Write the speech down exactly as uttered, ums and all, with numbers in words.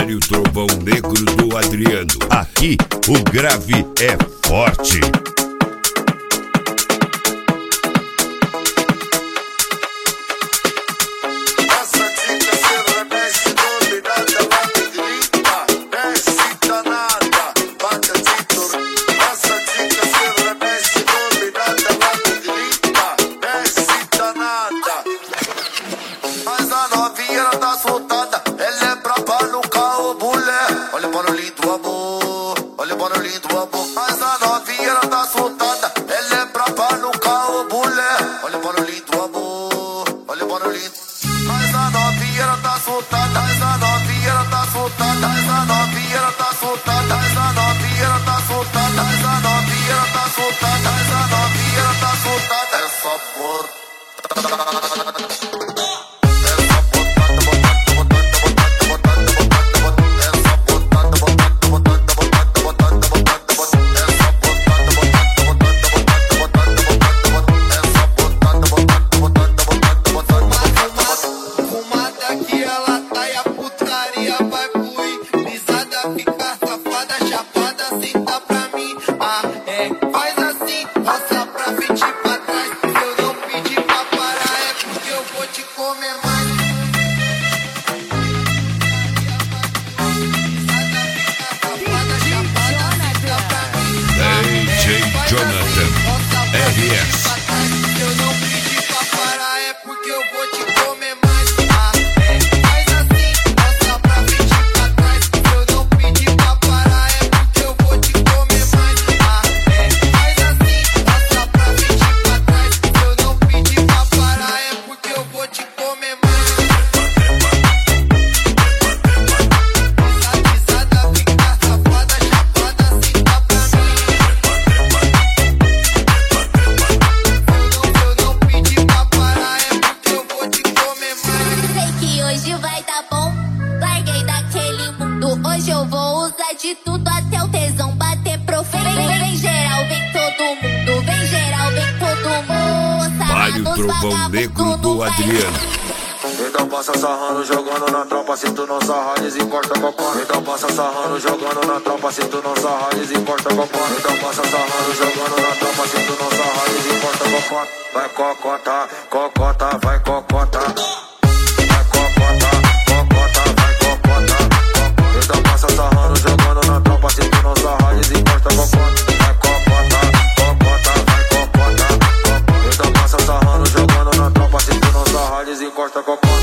Pare o trovão negro do Adriano. Aqui o grave é forte. Mas a novinha ela tá soltada, ela é braba no carro, mulher. Olha o barulhinho do amor, olha o barulhinho do amor. Mas a novinha ela tá soltada, ela é braba no carro, mulher. Olha o barulhinho do amor, olha o barulhinho. Mas a novinha ela tá soltada, mas a novinha ela tá soltada, mas a novinha ela tá soltada, mas a novinha ela tá soltada, mas a novinha ela tá soltada, mas a novinha ela tá soltada. É só por Jonathan R S. Eu não pedi pra parar, é porque eu vou te comer mais. Ah, é, faz assim, mostra pra frente e pra trás. Eu não pedi pra parar, é porque eu vou te comer mais. Ah, é, faz assim, mostra pra frente e pra trás. Eu não pedi pra parar, é porque eu vou te comer mais. Pisada, fica safada, chapada, assim tá pra mim. Hoje vai dar bom, larguei daquele mundo. Hoje eu vou usar de tudo até o tesão bater profundo. Vem, vem geral, vem todo mundo. Vem geral, vem todo mundo. Pare o trovão negro do Adriano. Então passa sarrando, jogando na tropa. Se tu não sarrar, desencosta com a cona. Então passa sarrando, jogando na tropa. Se tu não sarrar, desencosta com a cona. Então passa sarrando, jogando na tropa. Se tu não sarrar, desencosta com a cona. Vai cocota, cocota, vai cocota. Encosta com a